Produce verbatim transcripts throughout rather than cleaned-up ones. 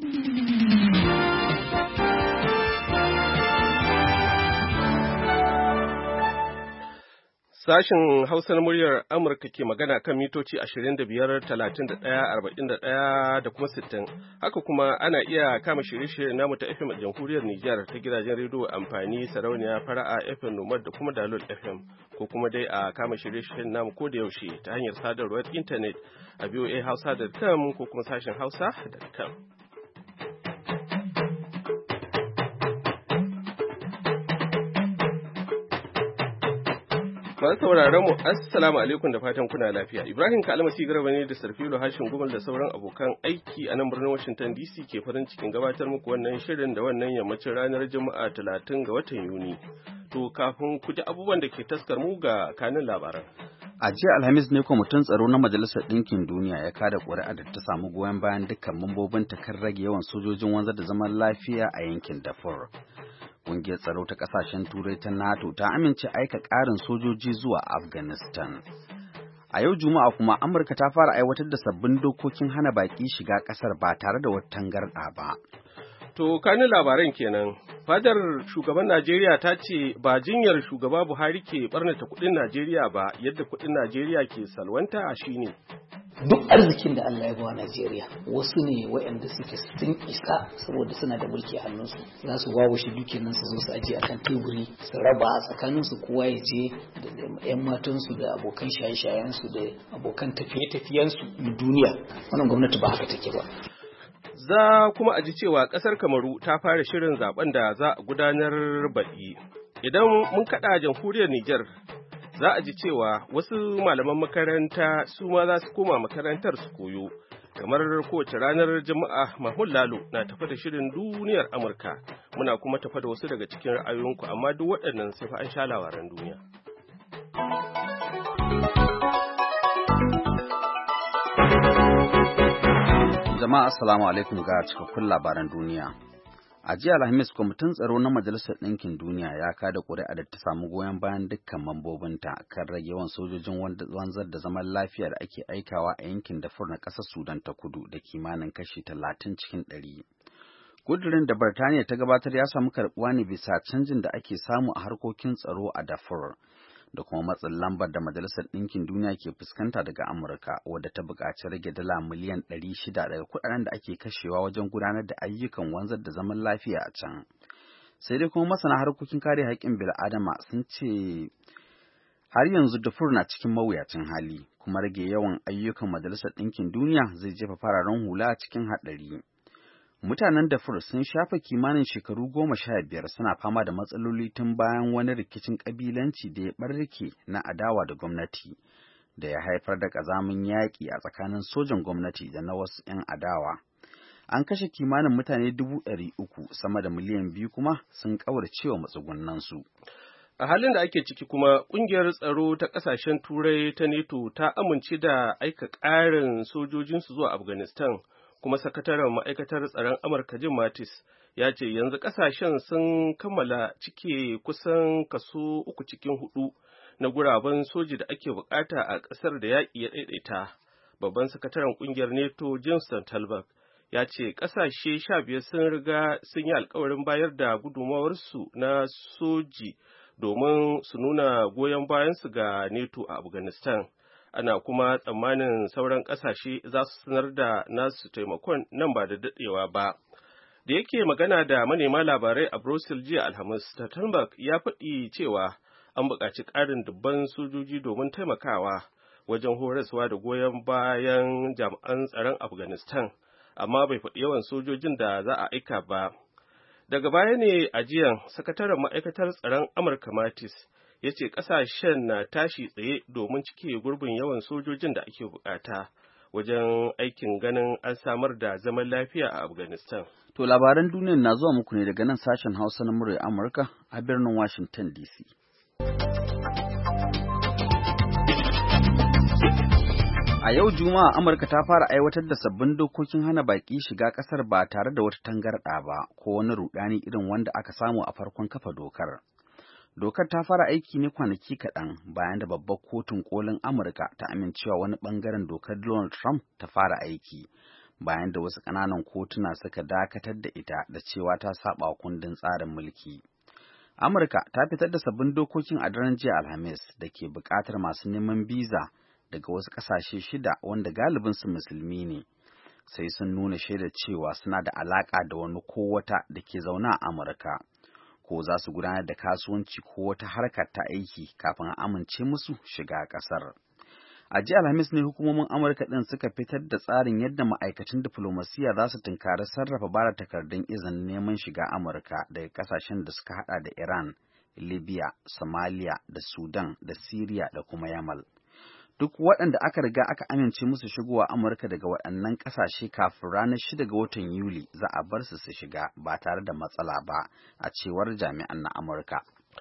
Sashen Hausa na muryar Amurka ke magana kan mitoci ashirin da biyar, talatin da ɗaya, arba'in da ɗaya da kuma sittin. Haka kuma ana iya kama shirye-shiryen namu ta F M a jamhuriyar Nijar ta gidajen rediyo amfani sarauniya fara'a F M Nomad da kuma Dalol F M, ko kuma dai a kama shirye-shiryen namu ko da yaushe ta hanyar sadarwar intanet a v o a hausa dot com ko kuma sashen hausa dot com. Masu sauraron mu assalamu alaikum da fatan kuna lafiya. Ibrahim Kalmasi Garba ne da Sarfilo Hashin Gumal da sauran abokan aiki a nan birnin Washington D C ke farin cikin gabatar muku wannan shirin da wannan yammacin ranar Juma'a talatin ga watan Yuni. To kafin ku ji abubuwan da ke taskar mu ga kanin labaran. A jiya Alhamis ne kwamitin tsaro na Majalisar Ɗinkin Duniya ya kada ƙuri'a da ta samu goyon bayan dukkan mambobin ta kan rage yawan sojojin wanzar da zaman lafiya a yankin Darfur. Ƙungiyar tsaro ta ƙasashen Turai ta NATO ta amince aika ƙarin sojoji zuwa Afghanistan. A yau Juma'a kuma Amurka ta fara aiwatar da sabbin dokokin hana baƙi shiga ƙasar ba tare da wata tangarɗa ba. To kanin labaran kenan. Fadar shugaban Najeriya ta ce ba jinyar shugaba Buhari ke barnata kuɗin Najeriya ba, yadda kuɗin Najeriya ke salwanta shine. Duk arzikin da Allah ya bawa Najeriya wasu ne waɗanda suke sun isa saboda suna da mulki a hannunsu za su wawo shi dukiyar nan su zo su aje akan teburi su raba a tsakaninsu kowa ya je da ƴan matansu da abokan shaye-shayensu da abokan tafiye-tafiyensu na duniya. Wannan gwamnati ba haka take ba. Za kuma a ji cewa ƙasar Kamaru ta fara shirin zaben da za a gudanar baɗi. Idan mun kaɗa jamhuriyar Nijar, za a ji cewa wasu malaman makaranta su ma za su koma makarantar su koyo. Kamar kowace ranar Juma'a, Mahmud Lalo na tafa da shirin duniyar Amurka. Muna kuma tafa da wasu daga cikin ra'ayoyinku, amma duk waɗannan sai fa an sha labaran duniya. Jama'a assalamu alaikum ga cikakkun labaran duniya. A jiya Alhamis, kwamitin tsaro na Majalisar Ɗinkin Duniya ya kada ƙuri'a da ta samu goyon bayan dukkan mambobinta kan rage yawan sojojin wanzar da zaman lafiya da ake aikawa a yankin Darfur na ƙasar Sudan ta Kudu da kimanin kashi talatin cikin ɗari. Ƙudurin da Birtaniya ta gabatar ya samu karɓuwa ne bisa canjin da ake samu a harkokin tsaro a Darfur da kuma matsin lambar da Majalisar Ɗinkin Duniya ke fuskanta daga Amurka, wadda ta buƙaci rage dala miliyan ɗari shida daga kuɗaɗen da ake kashewa wajen gudanar da ayyukan wanzar da zaman lafiya a can. Sai dai kuma masana harkokin kare haƙƙin bil'adama sun ce har yanzu Darfur na cikin mawuyacin hali, kuma rage yawan ayyukan Majalisar Ɗinkin Duniya zai jefa fararen hula cikin haɗari. Mutanen Darfur sun shafa kimanin shekaru goma sha biyar suna fama da matsaloli tun bayan wani rikicin ƙabilanci da ya ɓarke na adawa da gwamnati da ya haifar da ƙazamin yaƙi a tsakanin sojan gwamnati da na wasu 'yan adawa. An kashe kimanin mutane dubu ɗari uku, sama da miliyan biyu kuma sun ƙaurace wa matsugunansu. A halin da ake ciki kuma, ƙungiyar tsaro ta ƙasashen Turai ta NATO ta amince da aika ƙarin sojojinsu zuwa Afghanistan. Kuma sakataren ma'aikatar tsaron Amurka Jim Mattis ya ce yanzu ƙasashen sun kammala cike kusan kaso uku cikin hudu na guraben soji da ake bukata a ƙasar da yaƙi ya ɗaiɗaita. Babban sakataren ƙungiyar NATO Jens Stoltenberg ya ce ƙasashe sha biyar sun riga sun yi alkawarin bayar da gudunmawarsu na soji domin su nuna goyon bayansu ga NATO a Afghanistan. Ana kuma tsammanin sauran ƙasashe za su sanar da nasu taimakon nan ba da daɗewa ba. Da yake magana da manema labarai a Brussels jiya Alhamis, Stoltenberg ya faɗi cewa an buƙaci ƙarin dubban sojoji domin taimakawa wajen horaswa da goyon bayan jami'an tsaron Afghanistan, amma bai faɗi yawan sojojin da za a aika ba. Daga baya ne a jiyan sakataren ma'aikatar tsaron Amurka Mattis ya ce ƙasashen na tashi tsaye domin cike gurbin yawan sojojin da ake bukata wajen aikin ganin an samar da zaman lafiya a Afghanistan. To labaran duniyar na zuwa muku ne daga nan sashen Hausa na murya Amurka a birnin Washington D C. A yau Juma'a Amurka ta fara aiwatar da sabbin dokokin hana baƙi shiga ƙasar ba tare da wata tangarɗa ba ko wani rudani irin wanda aka samu a farkon kafa dokar. Dokar ta fara aiki ne kwanaki kaɗan bayan da babbar kotun kolin Amurka ta amincewa wani ɓangaren dokar Donald Trump ta fara aiki, bayan da wasu ƙananan kotuna suka dakatar da ita da cewa ta saba kundin tsarin mulki. Amurka ta fitar da sabbin dokokin a daren jiya Alhamis da ke buƙatar masu neman biza daga wasu ƙasashe shida wanda galibinsu musulmi ne, sai sun nuna shaidar cewa suna da alaƙa da wani ko wata da ke zaune a Amurka, ko za su gudanar da kasuwanci ko wata harkar ta aiki kafin a amince musu shiga ƙasar. A jiya Alhamis ne hukumomin Amurka ɗin suka fitar da tsarin yadda ma'aikatan diflomasiyya za su tunkari sarrafa bada takardun izinin neman shiga Amurka daga ƙasashen da suka haɗa da Iran, Libya, Somalia, da Sudan, da Syria da kuma Yamal. Duk waɗanda aka riga aka amince musu shigowa Amurka daga waɗannan ƙasashe kafin ranar shida ga watan Yuli za a bar su su shiga ba tare da matsala ba, a cewar jami'an na Amurka.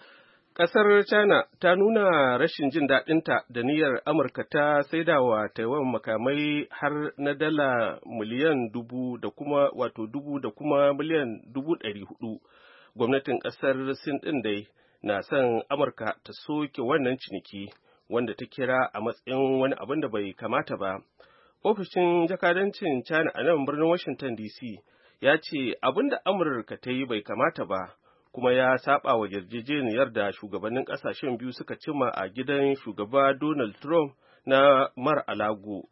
Ƙasar China ta nuna rashin jin daɗinta da niyyar Amurka ta saidawa Taiwan makamai har na dala miliyan dubu da kuma wato dubu da kuma miliyan dubu ɗari hudu. Gwamnatin ƙasar Sin ɗin dai na son Amurka ta soke wannan ciniki, wanda ta kira a matsayin wani abin da bai kamata ba. Ofishin jakadancin China a nan birnin Washington D C ya ce abin da Amurka ta yi bai kamata ba, kuma ya saba wa yarjejeniyar da shugabannin ƙasashen biyu suka cima a gidan shugaba Donald Trump na Mar-a-Lago.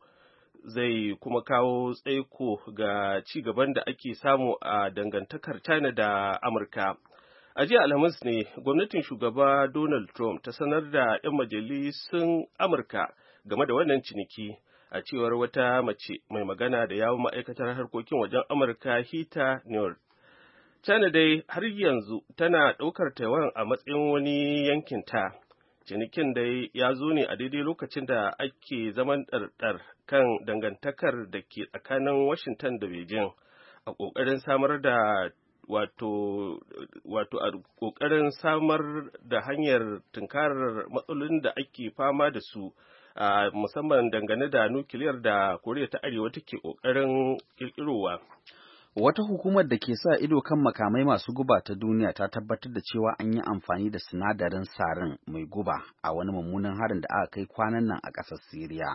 Zai kuma kawo tsaiko ga ci gaban da ake samu a dangantakar China da Amurka. A jiya Alhamis ne gwamnatin shugaba Donald Trump ta sanar da 'yan majalisun Amurka game da wannan ciniki, a cewar wata mace mai magana da yawun ma'aikatar harkokin wajen Amurka Heather Nauert. China dai har yanzu tana ɗaukar Taiwan a matsayin wani yankin ta. Cinikin dai ya zo ne a daidai lokacin da ake zaman ɗarɗar kan dangantakar da ke tsakanin Washington da Beijing a ƙoƙarin samar da wato wato a ƙoƙarin samar da hanyar tunkarar matsalolin da ake fama da su, a musamman dangane da nukiliyar da Koriya ta Arewa take ƙoƙarin ƙirƙirowa. Wata hukumar da ke sa ido kan makamai masu guba ta duniya ta tabbatar da cewa an yi amfani da sinadarin sarin mai guba a wani mummunan harin da aka kai kwanan nan a ƙasar Siriya.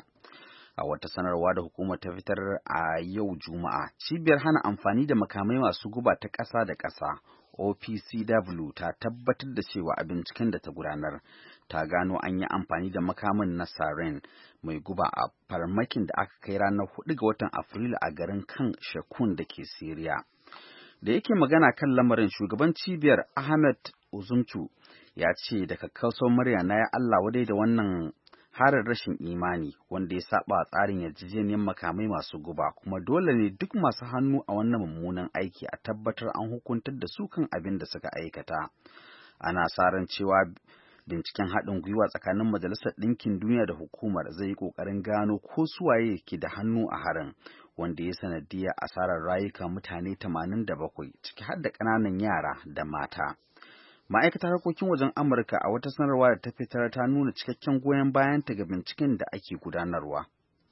A wata sanarwa da hukumar ta fitar a yau Juma'a, cibiyar hana amfani da makamai masu guba ta ƙasa da ƙasa O P C W ta tabbatar da cewa a binciken da ta gudanar ta gano an yi amfani da makamin na sarin mai guba a farmakin da aka kai ranar hudu ga watan Afrilu a garin kan Shekun da ke Siriya. Da yake magana kan lamarin, shugaban cibiyar Ahmed Uzumcu ya ce da kakkausar murya na ya Allah wadai da wannan harin rashin imani wanda ya saba tsarin yarjejeniyar makamai masu guba, kuma dole ne duk masu hannu a wannan mummunan aiki a tabbatar an hukuntar da su kan abin da suka aikata. Ana sa ran cewa binciken haɗin gwiwa tsakanin Majalisar Ɗinkin Duniya da hukumar zai yi ƙoƙarin gano ko suwaye ke da hannu a harin, wanda ya sanadiyya asarar rayuka mutane tamanin da bakwai, ciki har da ƙananan yara da mata. Ma'aikatar harkokin wajen Amurka a wata sanarwa da ta fitar ta nuna cikakken goyon bayanta ga binciken da ake gudanarwa.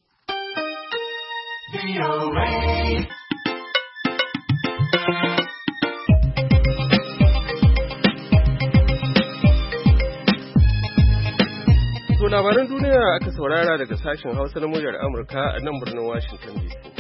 To labaran duniya aka saurara daga sashen Hausa na muryar Amurka a nan birnin Washington D C.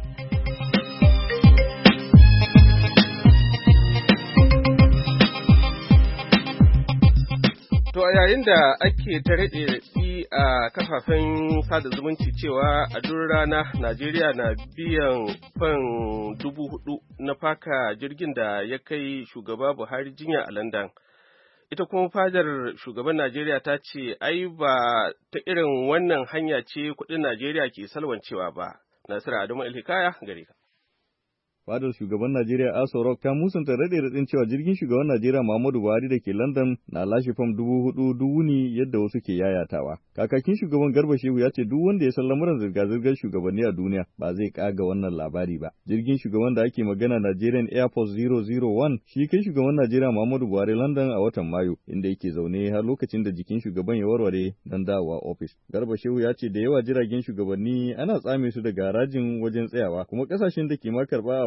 To a yayin da ake ta raɗe a kafafen sada zumunci cewa a duk rana Najeriya na biyan fan dubu hudu na faka jirgin da ya kai shugaba Buhari jinya a London. Ita kuma fadar shugaban Najeriya ta ce ai ba ta irin wannan hanya ce kuɗin Najeriya ke salwancewa ba. Nasiru Adamu Alhikaya gare ka. Fadar shugaban Najeriya Aso Rock ta musanta rade radin cewa jirgin shugaban Najeriya Muhammadu Buhari da ke London na lashe fam dubu hudu dubu ne yadda wasu ke yayatawa. Kakakin shugaban Garba Shehu ya ce duk wanda ya san lamuran zirga-zirgar shugabanni a duniya ba zai kaga wannan labari ba. Jirgin shugaban da ake magana Nigerian Air Force zero zero one shi kai shugaban Najeriya Muhammadu Buhari London a watan Mayu, inda yake zaune har lokacin da jikin shugaban ya warware don dawowa ofis. Garba Shehu ya ce da yawa jiragen shugabanni ana tsame su daga harajin wajen tsayawa, kuma kasashen da ke ma karba a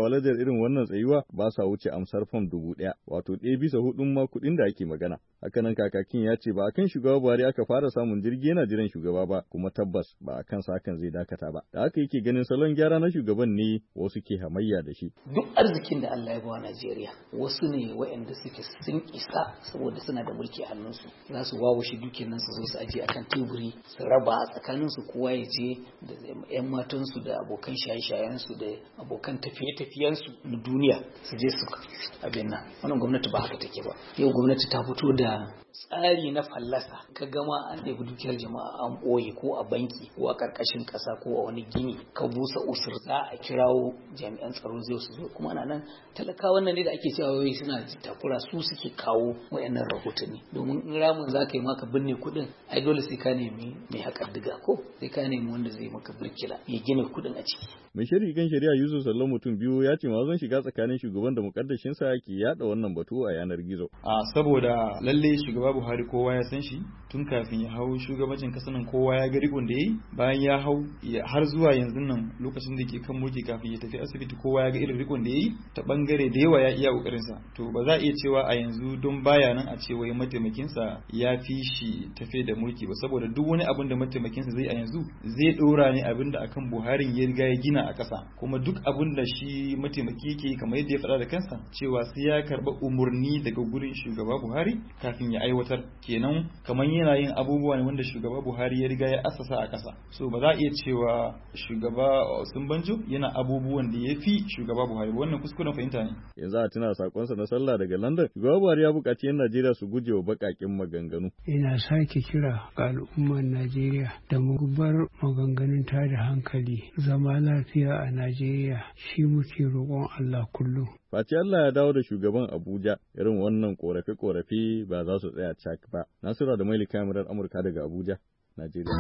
kalubalantar irin wannan tsayuwa ba sa wuce amsar fam dubu ɗaya, wato ɗaya bisa hudun ma kuɗin da ake magana. Hakanan kakakin ya ce ba a kan shugaba Buhari aka fara samun jirgi yana jiran shugaba ba, kuma tabbas ba a kansa hakan zai dakata ba. Da haka yake ganin salon gyara na shugaban ne wasu ke hamayya da shi. Duk arzikin da Allah ya bawa Najeriya wasu ne waɗanda suke sun isa saboda suna da mulki a hannunsu. Za su wawashe dukiyar nan su zo su aje akan teburi su raba a tsakaninsu, kowa ya je da 'yan matansu da abokan shaye-shayensu da abokan tafiye-tafiyensu na duniya su je su abin nan. Wannan gwamnati ba haka take ba. Yau gwamnati ta fito da tsari na fallasa, ka gama an ɗebi dukiyar jama'a an ɓoye ko a banki ko a ƙarƙashin ƙasa ko a wani gini, ka busa usur za a kirawo jami'an tsaro zai su zo, kuma ana nan talakawan nan ne da ake cewa wai suna takura su suke kawo wayannan rahotanni. Domin in ramin za ka yi maka binne kuɗin, ai dole sai ka nemi mai haƙar diga ko sai ka nemi wanda zai maka birkila ya gina kuɗin a ciki. Mai shari'a kan shari'a Yusuf Sallau mutum biyu ya ce mazan shiga tsakanin shugaban da mukaddashinsa ke yada wannan batu a yanar gizo. A saboda lalle shugaba Buhari kowa ya san shi tun kafin ya hau shugabancin kasar nan, kowa ya ga rikon da yayi bayan ya hau har zuwa yanzu nan lokacin da ke kan mulki kafin ya tafi asibiti, kowa ya ga irin rikon da yayi ta bangare da yawa ya iya kokarin sa. To ba za a iya cewa a yanzu don baya nan a ce wai mataimakin sa ya fi shi tafe da mulki ba, saboda duk wani abin da mataimakin sa zai a yanzu zai dora ne abin da akan Buhari ya riga ya gina a kasa, kuma duk abin da shi mataimaki yake kamar yadda ya faɗa da kansa cewa sai ya karba umurni daga gurin shugaba Buhari kafin ya aiwatar. Kenan kamar yana yin abubuwa ne wanda shugaba Buhari ya riga ya assasa a ƙasa. So ba za a iya cewa shugaba Osinbajo yana abubuwan da ya fi shugaba Buhari ba, wannan kuskuren fahimta ne. Yanzu a tuna sakonsa na sallah daga London, shugaba Buhari ya buƙaci 'yan Najeriya su guje wa baƙaƙen maganganu. Ina sake kira ga al'ummar Najeriya da mu bar maganganun tada hankali, zama lafiya a Najeriya shi muke roƙon Allah kullum. Face Allah ya dawo da shugaban Abuja, irin wannan korafe-korafe ba za su tsaya cak ba. Nasura da Maili kamarar Amurka daga Abuja, Najeriya.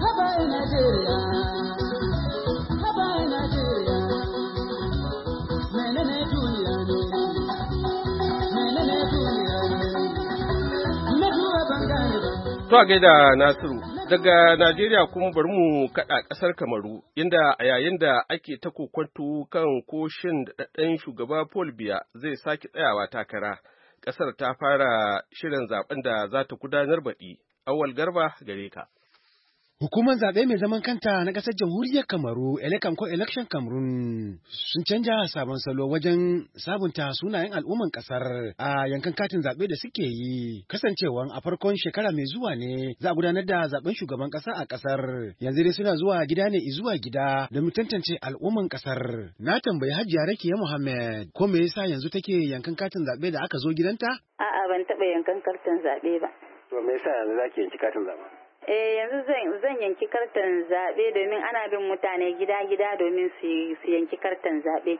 To a gaida Nasiru, daga Najeriya kuma bari mu kaɗa ƙasar Kamaru, inda a yayin da ake ta kokwanto kan koshin daɗaɗɗen shugaba Paul Biya zai sake tsayawa takara, ƙasar ta fara shirin zaben da za ta gudanar baɗi. Awal Garba gare ka. Hukumar zaɓe mai zaman kanta na ƙasar jamhuriyar Kamaru, Elekam ko Election Cameroon, sun canja sabon salo wajen sabunta sunayen al'umman ƙasar a yankan katin zaɓe da suke yi. Kasancewan a farkon shekara mai zuwa ne za a gudanar da zaɓen shugaban ƙasa a ƙasar. Yanzu dai suna zuwa gida ne zuwa gida domin tantance al'umman ƙasar. Na tambayi Hajiya Rakiya Muhammad ko me yasa yanzu take yankan katin zaɓe da aka zo gidanta? A'a, ban taɓa yankan katin zaɓe ba. To me yasa yanzu zaki yanki katin zaɓe? Eh yanzu zan yanki kartan zaɓe domin ana bin mutane gida-gida domin su yanki kartan zaɓe.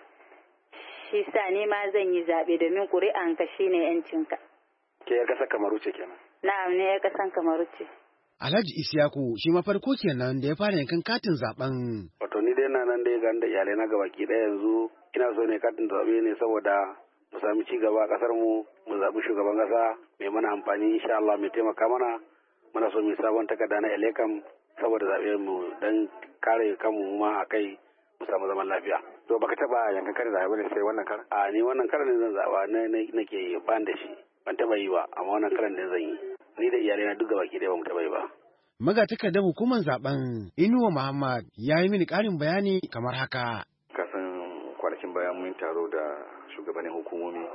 Shi sa ne ma zan yi zaɓe domin ƙuri'anka shi ne ‘yancinka. Ke ‘yar ƙasar Kamaru ce kenan? Na'am ne ‘yar ƙasar Kamaru ce. Alhaji Isiyaku shi ma farko kenan da ya fara yankan katin zaɓen. Wato ni dai na nan dai ga da iyalai na gabaki ɗaya yanzu ina so ne katin zaɓe ne saboda mu sami ci gaba a ƙasar mu mu zaɓi shugaban ƙasa mai mana amfani insha Allah mai taimaka mana. Muna so mu sabon takarda na Elekam saboda zaɓe mu dan kare kanmu ma a kai mu samu zaman lafiya. To baka taba yankan kare zaɓe bane sai wannan karan? A ni wannan karan ne zan zaɓa na nake ban da shi. Ban taba yi ba amma wannan karan ne zan yi. Ni da iyalai na duk gabaki ɗaya ba mu taba yi ba. Magatakardar hukumar zaben Inuwa Muhammad ya yi mini ƙarin bayani kamar haka. Kasan kwanakin bayan mun taro da shugabannin hukumomi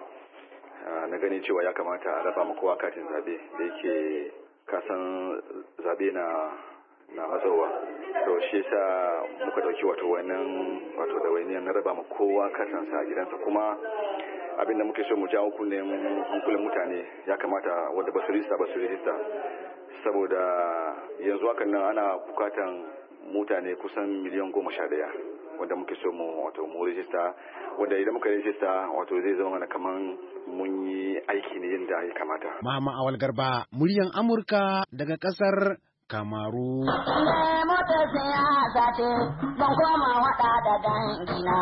na gani cewa ya kamata a raba ma kowa katin zaɓe da yake kasan zabe na na matsowa, to shi yasa muka dauki wato wannan wato da wani na raba ma kowa kasansa a gidansa, kuma abin da muke so mu jawo kunnen hankulan mutane ya kamata wanda ba su rijista ba su rijista, saboda yanzu hakan nan ana bukatan mutane kusan miliyan goma sha daya wanda muke so mu wato mu rijista, wanda idan muka rijista wato zai zama mana kaman mun yi aiki ne yadda ya kamata. Mama Awal Garba, muryan Amurka daga kasar Kamaru. Ne mota siyasa ce don koma wada da dangina.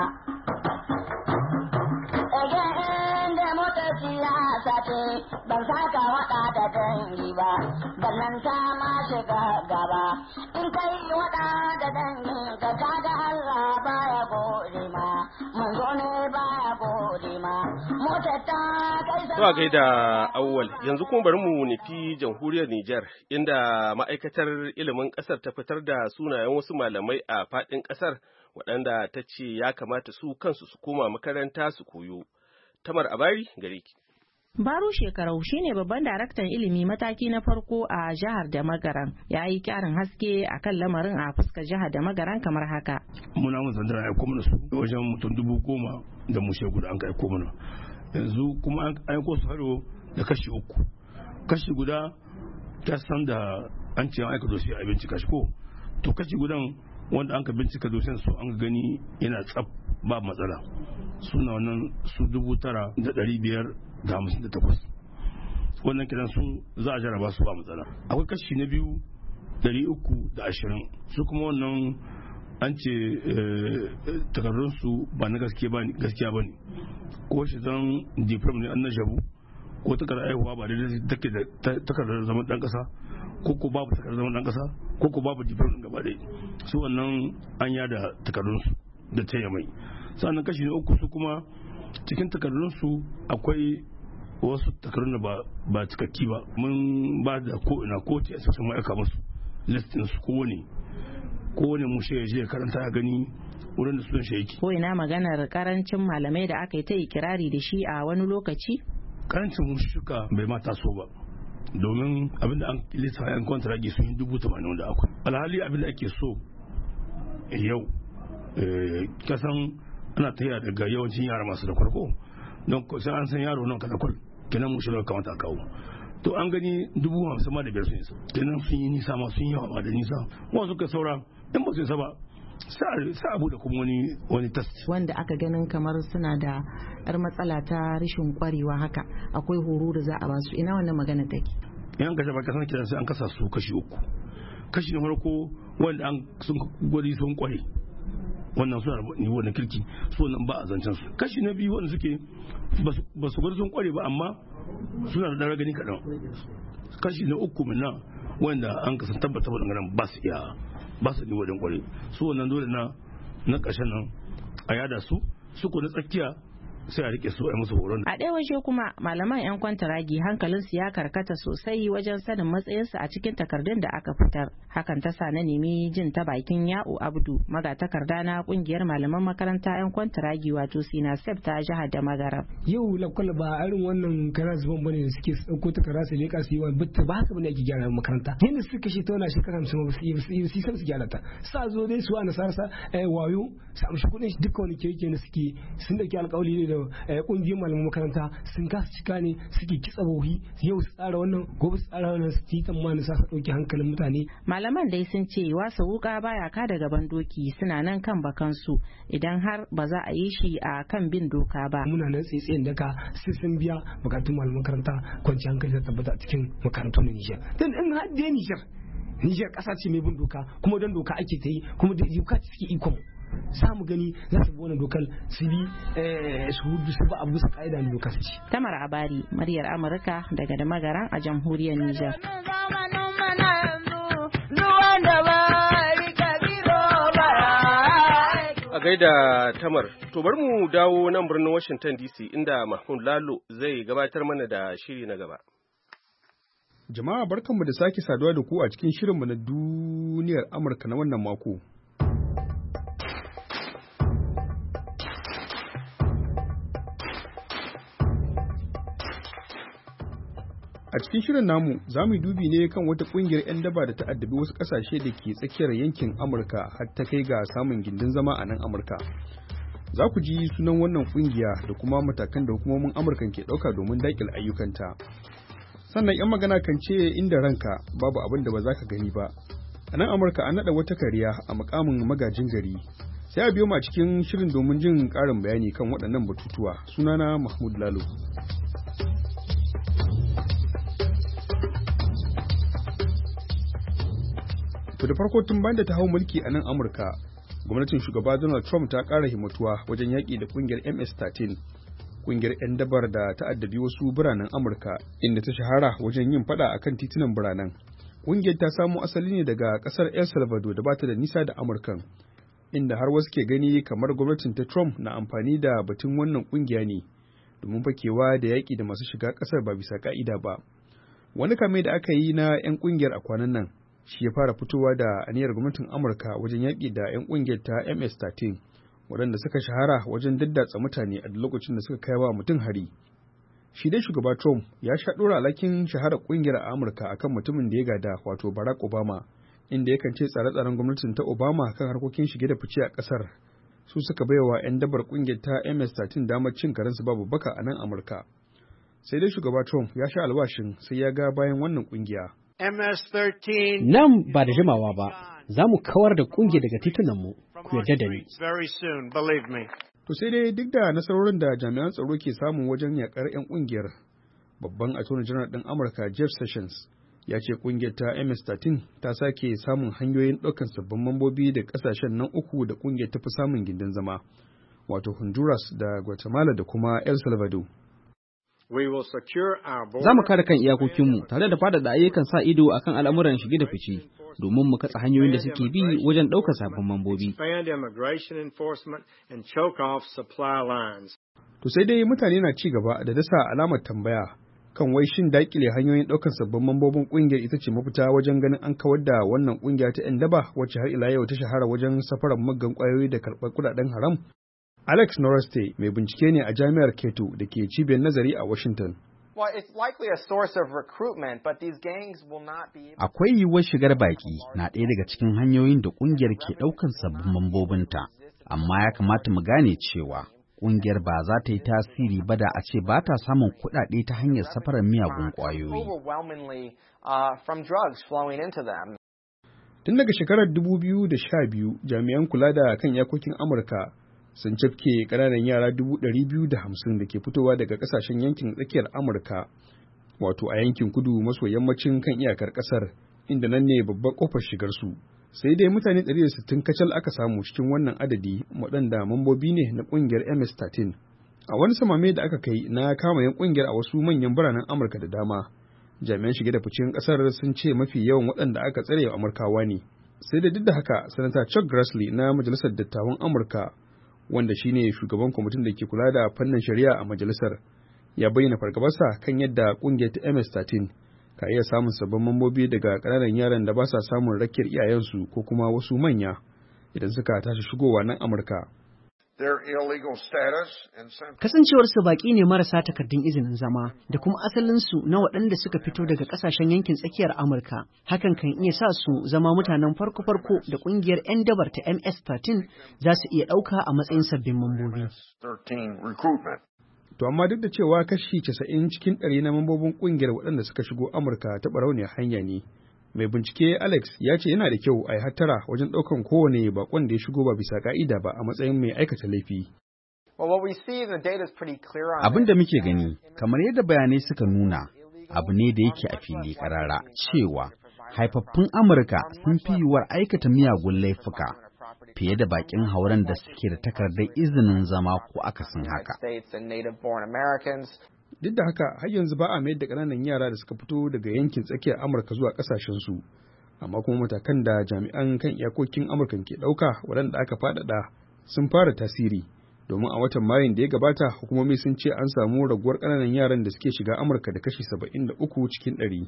Ege inda mota siyasa ce ban saka wada da dangi ba, ballan ta ma shiga gaba. In kai wada da dangi ka kaga Allah baya gode ma, manzo ne baya gode. gode ma motar ta kai sama. Zuwa gaida awwal yanzu kuma bari mu nufi jamhuriyar Nijar inda ma'aikatar ilimin ƙasar ta fitar da sunayen wasu malamai a faɗin ƙasar waɗanda ta ce ya kamata su kansu su koma makaranta su koyo. Tamar Abari gare ki. Baro Shekarau shine babban daraktan ilimi mataki na farko a jihar da Magaran. Ya yi ƙarin haske a kan lamarin a fuskar jihar da Magaran kamar haka. Muna mun sandara ya koma su wajen mutum dubu goma da mushe guda an kai koma. Yanzu kuma an aiko su haro da kashi uku. Kashi guda ta san da an ce an aika dosi a bincika shi ko. To kashi gudan wanda an ka bincika dosin su an gani yana tsaf ba matsala. Suna wannan su dubu tara da ɗari biyar da hamsin da takwas wannan kiran su za a jaraba su ba matsala. Akwai kashi na biyu ɗari uku da ashirin su kuma wannan an ce takardunsu ba na gaskiya ba ne ko shi zan diplom ne an na jabu ko takardar aihuwa ba daidai take da takardar zaman dan kasa ko ko babu takardar zaman dan kasa ko ko babu diplom din gaba ɗaya su wannan an yada takardunsu da taya mai. Sannan kashi na uku su kuma cikin takardunsu akwai wasu takardun da ba cikakki ba mun ba da ko ina ko ce sun ma'aika musu listin su kowane kowane mushe ya je karanta ya gani wurin da sunan shi yake. Ko ina maganar karancin malamai da aka yi ta ikirari da shi a wani lokaci? Karancin mushuka bai ma taso ba domin abinda an lissa yan kontragi sun yi dubu tamanin da akwai. Alhali abinda ake so yau kasan ana taya daga yawancin yara masu da farko don sai an san yaro nan kada kwal kenan mu shi kamata a kawo to an gani dubu hamsin ma da biyar sun yi kenan sun yi nisa ma sun yi yawa ma da nisa wasu suka saura in ba su isa ba sa abu da kuma wani wani test wanda aka ganin kamar suna da yar matsala ta rashin kwarewa haka akwai horo da za a ba su ina wannan magana take. Yan kashe ba kasan kiran sai an kasa su kashi uku kashi na farko wanda an sun gwadi sun kware wannan suna da nivo na kirki su wannan ba a zancen su. Kashi na biyu wanda suke ba su gwada sun kware ba amma suna da dara gani kaɗan. Kashi na uku min nan wanda an kasan tabbata waɗannan ba su iya ba su nivo da kware su wannan dole na na ƙarshen nan a yada su su ko na tsakiya sai a rike su a musu horon. A ɗaya waje kuma malaman 'yan kwantaragi hankalinsu ya karkata sosai wajen sanin matsayinsu a cikin takardun da aka fitar. Hakan ta sa na nemi jin ta bakin Ya'u Abdu magatakarda na kungiyar malaman makaranta 'yan kwantaragi wato Sinasef ta jihar da Magaram. Yau lakwal ba irin wannan kana zuban bane da suke ɗauko takarda su leka su yi wani bitta ba haka bane ake gyara makaranta. Yanda suka shi ta wani shekara hamsin ba su yi su yi su su gyara ta. Sa zo dai su ana sarasa wayo su amshi kuɗin duka wani keke da suke sun dauki alƙawari da kungiyar malaman makaranta sun kasa cika ne suke kitsa bauhi yau su tsara wannan gobe su tsara wannan su yi tsammanin sa su ɗauki hankalin mutane. Malaman dai sun ce wasa wuka baya ka da gaban doki suna nan kan bakansu idan har ba za a yi shi a kan bin doka ba. Muna nan tsaitsayin daga sai sun biya bukatun malaman makaranta kwanci hankali ta tabbata cikin makarantun na Nijar. Dan in har dai Nijar Nijar ƙasa ce mai bin doka kuma don doka ake ta yi kuma da doka ce suke ikon samu gani za su bi wannan dokar su bi su hudu su ba abu su ka'ida na dokar ce. Tamar Abari, muryar Amurka daga da Magaran a jamhuriyar Nijar. A gaida Tamar, to bari mu dawo nan birnin Washington D C inda Mahmud Lalo zai gabatar mana da shiri na gaba. Jama'a barkanmu da sake saduwa da ku a cikin shirinmu na duniyar Amurka na wannan mako. A cikin shirin namu za mu dubi ne kan wata kungiyar 'yan daba da ta addabi wasu ƙasashe da ke tsakiyar yankin Amurka har ta kai ga samun gindin zama a nan Amurka. Za ku ji sunan wannan kungiya da kuma matakan da hukumomin Amurkan ke ɗauka domin daƙil ayyukanta. Sannan 'yan magana kan ce inda ranka babu abin da ba za ka gani ba. A nan Amurka an naɗa wata kariya a mukamin magajin gari. Sai a biyo mu a cikin shirin domin jin ƙarin bayani kan waɗannan batutuwa. Sunana Mahmud Lalo. To da farko tun bayan da ta hau mulki a nan Amurka, gwamnatin shugaba Donald Trump ta ƙara himmatuwa wajen yaƙi da ƙungiyar M S thirteen, ƙungiyar 'yan dabar da ta addabi wasu biranen Amurka, inda ta shahara wajen yin fada akan titunan biranen. Ƙungiyar ta samo asali ne daga ƙasar El Salvador da bata da nisa da Amurkan. inda har wasu ke gani kamar gwamnatin ta Trump na amfani da batun wannan ƙungiya ne domin fakewa da yaƙi da masu shiga ƙasar ba bisa ƙa'ida ba. Wani kame da aka yi na 'yan ƙungiyar a kwanan nan shi ya fara fitowa da aniyar gwamnatin Amurka wajen yaƙi da 'yan ƙungiyar ta M S thirteen waɗanda suka shahara wajen daddatsa mutane a lokacin da suka kai wa mutum hari. Shi dai shugaba Trump ya sha ɗora alhakin shaharar ƙungiyar a Amurka akan mutumin da ya gada wato Barack Obama, inda yakan ce tsare-tsaren gwamnatin ta Obama kan harkokin shige da fice a ƙasar su suka baiwa 'yan dabar ƙungiyar ta M S thirteen damar cin karensu babu baka a nan Amurka. Sai dai shugaba Trump ya sha alwashin sai ya ga bayan wannan ƙungiya. M S thirteen Nan ba da jimawa ba, za mu kawar da ƙungiyar daga titunanmu, ku yarda da ni. To sai dai duk da nasarorin da jami'an tsaro ke samun wajen yakar 'yan ƙungiyar, babban attorney general ɗin Amurka Jeff Sessions ya ce ƙungiyar ta M S thirteen ta sake samun hanyoyin ɗaukar sabbin mambobi da ƙasashen nan uku da ƙungiyar ta fi samun gindin zama, wato Honduras da Guatemala da kuma El Salvador. Za mu kare kan iyakokinmu tare da faɗaɗa ayyukan sa ido akan al'amuran shige da fice domin mu katsa hanyoyin da suke bi wajen ɗaukar sabbin mambobi. To sai dai mutane na ci gaba da dasa alamar tambaya kan wai shin daƙile hanyoyin ɗaukar sabbin mambobin ƙungiyar ita ce mafita wajen ganin an kawar da wannan ƙungiya ta 'yan daba wacce har ila yau ta shahara wajen safarar muggan ƙwayoyi da karɓar kuɗaɗen haram. Alex Noreste mai bincike ne a Jami'ar Cato da ke cibiyar nazari a Washington. Akwai yiwuwar shigar baƙi na ɗaya daga cikin hanyoyin da ƙungiyar ke ɗaukan sabbin mambobinta, amma ya kamata mu gane cewa ƙungiyar ba za ta yi tasiri ba da a ce ba ta samun kuɗaɗe ta hanyar safarar miyagun ƙwayoyi. Tun daga shekarar dubu biyu da sha biyu, jami'an kula da kan iyakokin Amurka sun cafke ƙananan yara dubu ɗari biyu da hamsin da ke fitowa daga ƙasashen yankin tsakiyar Amurka, wato a yankin kudu maso yammacin kan iyakar ƙasar, inda nan ne babbar ƙofar shigarsu. Sai dai mutane ɗari da sittin kacal aka samu cikin wannan adadi waɗanda mambobi ne na ƙungiyar M S thirteen. A wani samame da aka kai na kama yan ƙungiyar a wasu manyan biranen Amurka da dama, jami'an shige da ficen ƙasar sun ce mafi yawan waɗanda aka tsare Amurkawa ne. Sai da duk da haka, Sanata Chuck Grassley na Majalisar Dattawan Amurka, wanda shine shugaban kwamitin da ke kula da fannin shari'a a majalisar, ya bayyana fargabarsa kan yadda ƙungiyar ta M S thirteen ka iya samun sabbin mambobi daga ƙananan yaran da ba sa samun rakiyar iyayensu ko kuma wasu manya idan suka tashi shigowa nan Amurka. Kasancewarsu baƙi ne marasa takardun izinin zama da kuma asalinsu na waɗanda suka fito daga ƙasashen yankin tsakiyar Amurka. Hakan kan iya sa su zama mutanen farko-farko da ƙungiyar 'yan dabar ta M S thirteen za su iya ɗauka a matsayin sabbin mambobi. To amma duk da cewa kashi casa'in cikin ɗari na mambobin ƙungiyar waɗanda suka shigo Amurka ta ɓarauniyar hanya ne, mai bincike Alex ya ce yana da kyau a yi hattara wajen ɗaukan kowane bakon da ya shigo ba bisa ka'ida ba a matsayin mai aikata laifi. Abin da muke gani, kamar yadda bayanai suka nuna, abu ne da yake a fili ƙarara cewa haifaffun Amurka sun fi yiwuwar aikata miyagun laifuka fiye da bakin hauren da suke da takardar izinin zama ko akasin haka. Duk da haka har yanzu ba a mayar da ƙananan yara da suka fito daga yankin tsakiyar Amurka zuwa ƙasashensu, amma kuma matakan da jami'an kan iyakokin Amurka ke ɗauka waɗanda aka faɗaɗa sun fara tasiri, domin a watan Mayun da ya gabata hukumomi sun ce an samu raguwar ƙananan yaran da suke shiga Amurka da kashi saba'in da uku cikin ɗari.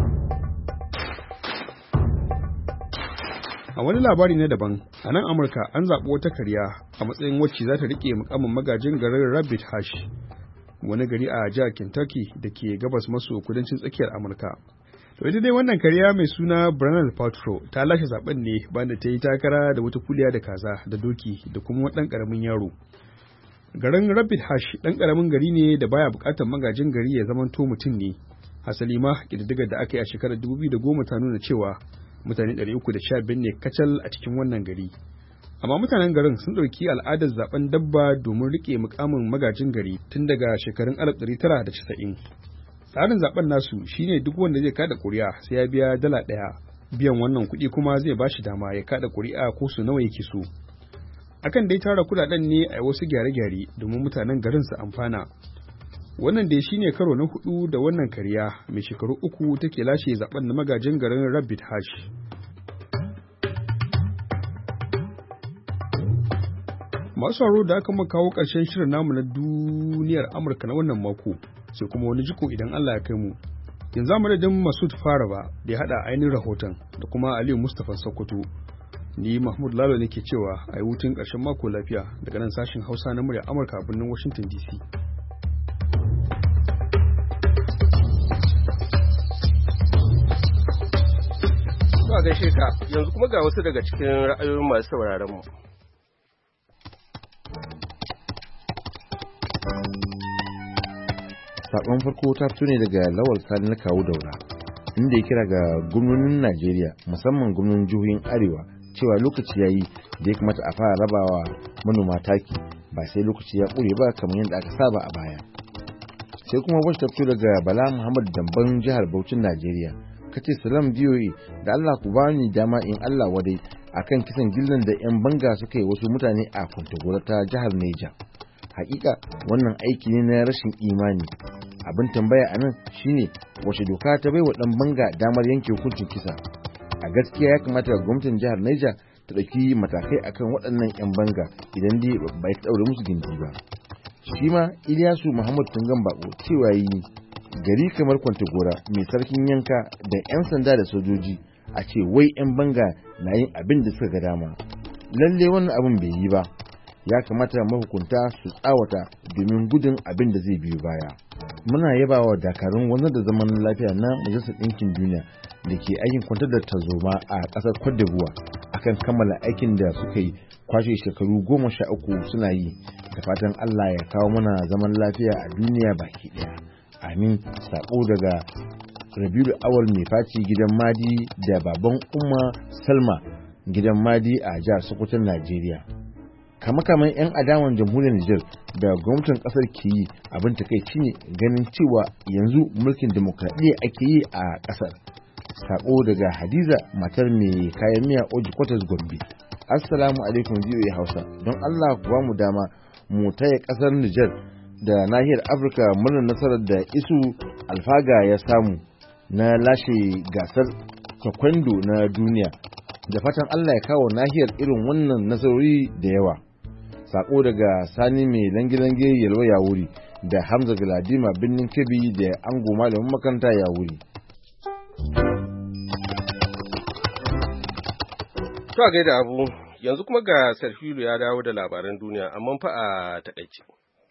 A wani labari na daban, a nan Amurka an zaɓi wata karya a matsayin wacce za ta riƙe mukamin magajin garin Rabbit Hash, wani gari a jihar Kentucky da ke gabas maso kudancin tsakiyar Amurka. To ita dai wannan kariya mai suna Bernard Paltrow ta lashe zaben ne bayan da ta yi takara da wata kuliya da kaza da doki da kuma wani ɗan ƙaramin yaro. Garin Rabbit Hash ɗan ƙaramin gari ne da baya buƙatar magajin gari ya zamanto mutum ne. Hasali ma ƙididdigar da aka yi a shekarar dubu biyu da goma ta nuna cewa mutane ɗari uku da sha biyar ne kacal a cikin wannan gari. Amma mutanen garin sun ɗauki al'adar zaben dabba domin riƙe mukamin magajin gari tun daga shekarun alif ɗari tara da casa'in. Tsarin zaben nasu shine duk wanda zai kada ƙuri'a sai ya biya dala ɗaya. Biyan wannan kuɗi kuma zai ba shi dama ya kada ƙuri'a ko su nawa yake so. Akan dai tara kuɗaɗen ne a wasu gyare-gyare domin mutanen garin su amfana. Wannan dai shine karo na hudu da wannan kariya mai shekaru uku take lashe zaben na magajin garin Rabbit Hash. Masu haro da aka kawo ƙarshen shirin namu na duniyar Amurka na wannan mako, sai kuma wani jiko idan Allah ya kai mu. Yanzu a madadin Masud Faraba da ya haɗa ainihin rahoton da kuma Aliyu Mustapha Sokoto. Ni Mahmud Lalo ne ke cewa a yi hutun ƙarshen mako lafiya daga nan sashen Hausa na murya Amurka a birnin Washington D C. Ba gaishe ka, yanzu kuma ga wasu daga cikin ra'ayoyin masu sauraron mu. Sakon farko ta fito ne daga Lawal Sani na Kawu Daura, inda ya kira ga gwamnonin Najeriya musamman gwamnonin jihohin Arewa cewa lokaci yayi da ya kamata a fara rabawa manoma taki ba sai lokaci ya ƙure ba kamar yadda aka saba a baya. Sai kuma wacce ta fito daga Bala Muhammad Damban jihar Bauchin Najeriya. Kace salam B O A da Allah ku bani dama in Allah wadai akan kisan gillan da yan banga suka yi wasu mutane a Kwantagora ta jihar Niger. Hakika wannan aiki ne na rashin imani. Abin tambaya a nan shine wace doka ta baiwa dan banga damar yanke hukuncin kisa. A gaskiya ya kamata gwamnatin jihar Niger ta dauki matakai akan waɗannan yan banga idan dai ba ta daure musu gindi ba. Shi ma Ilyasu Muhammad Tungan Bako cewa yi gari kamar Kwantagora mai sarkin yanka da yan sanda da sojoji a ce wai yan banga na yin abin da suka ga dama. Lalle wannan abin bai yi ba. Ya kamata mahukunta su tsawata domin gudun abin da zai biyo baya. Muna yabawa dakarun wanzar da zaman lafiya na Majalisar Ɗinkin Duniya da ke aikin kwantar da tarzoma a ƙasar Cote d'Ivoire akan kammala aikin da suka yi kwashe shekaru goma sha uku suna yi. Da fatan Allah ya kawo mana zaman lafiya a duniya baki ɗaya. Amin. Sako daga Rabiul Awal mai faci gidan Madi da baban Umma Salma gidan Madi a jihar Sokoto, Najeriya. Kama-kaman 'yan adawan jamhuriyar Nijar da gwamnatin kasar ke yi abin takaici ne ganin cewa yanzu mulkin demokradiyya ake yi a kasar. Sako daga Hadiza matar mai kayan miya Oji Kwatas Gombe. Assalamu alaikum V O A Hausa. Don Allah ku ba mu dama mu taya kasar Nijar da nahiyar Afirka murnar nasarar da Isu Alfaga ya samu na lashe gasar taekwondo na duniya. Da fatan Allah ya kawo nahiyar irin wannan nasarori da yawa. Sako daga Sani mai lange-lange yalwa ya wuri da Hamza Galadima birnin Kebbi da ango malamin makaranta ya wuri. To a gaida abu, yanzu kuma ga Sarfilu ya dawo da labaran duniya amma fa a takaice.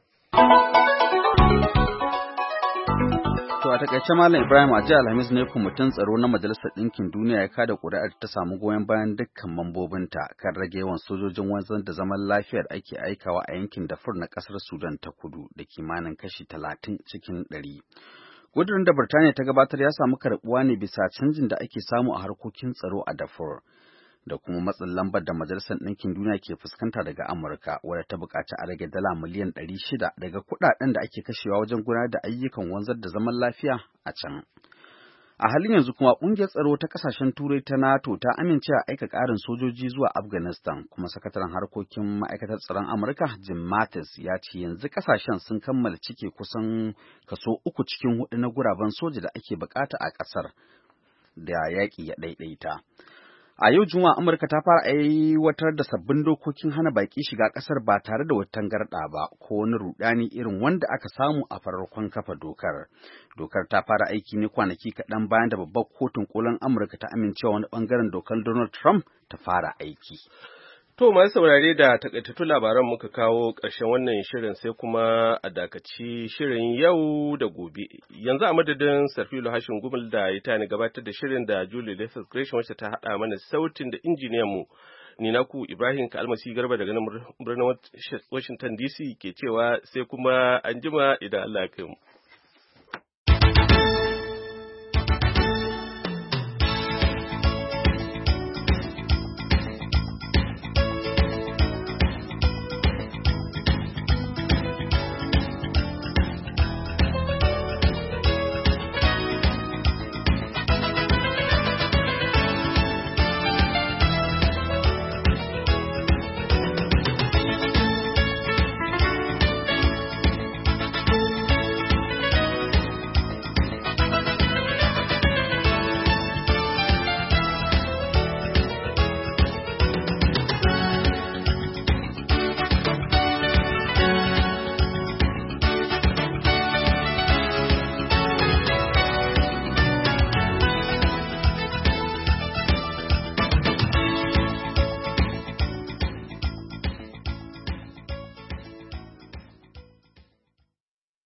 To a takaice Malam Ibrahim a jiya Alhamis ne kwamitin tsaro na Majalisar Ɗinkin Duniya ya kada ƙuri'ar ta samu goyon bayan dukkan mambobinta kan rage yawan sojojin wanzar da zaman lafiyar ake aikawa a yankin Darfur na ƙasar Sudan ta Kudu da kimanin kashi talatin cikin ɗari. Ƙudurin da Birtaniya ta gabatar ya samu karɓuwa ne bisa canjin da ake samu a harkokin tsaro a Darfur da kuma matsin lambar da Majalisar Ɗinkin Duniya ke fuskanta daga Amurka, wadda ta buƙaci a rage dala miliyan ɗari shida daga kuɗaɗen da ake kashewa wajen gudanar da ayyukan wanzar da zaman lafiya a can. A halin yanzu kuma ƙungiyar tsaro ta ƙasashen Turai ta NATO ta amince a aika ƙarin sojoji zuwa Afghanistan, kuma sakataren harkokin ma'aikatar tsaron Amurka Jim Mattis ya ce yanzu ƙasashen sun kammala cike kusan kaso uku cikin hudu na guraben soja da ake buƙata a ƙasar da yaƙi ya ɗaiɗaita. A yau Juma'a Amurka ta fara aiwatar da sabbin dokokin hana baƙi shiga ƙasar ba tare da wata tangarɗa ba ko wani rudani irin wanda aka samu a farkon kafa dokar. Dokar ta fara aiki ne kwanaki kaɗan bayan da babbar kotun kolin Amurka ta amincewa wani ɓangaren dokar Donald Trump ta fara aiki. To masu saurare da takaitattun labaran muka kawo ƙarshen wannan shirin sai kuma a dakaci shirin yau da gobe. Yanzu a madadin Sarfilu Hashin Gumul da ya tani gabatar da shirin da Julie Lethal Gresham wacce ta haɗa mana sautin da injiniyan mu. Ni naku Ibrahim Kalmasi Garba daga nan birnin Washington D C ke cewa sai kuma anjima idan Allah ya kai mu.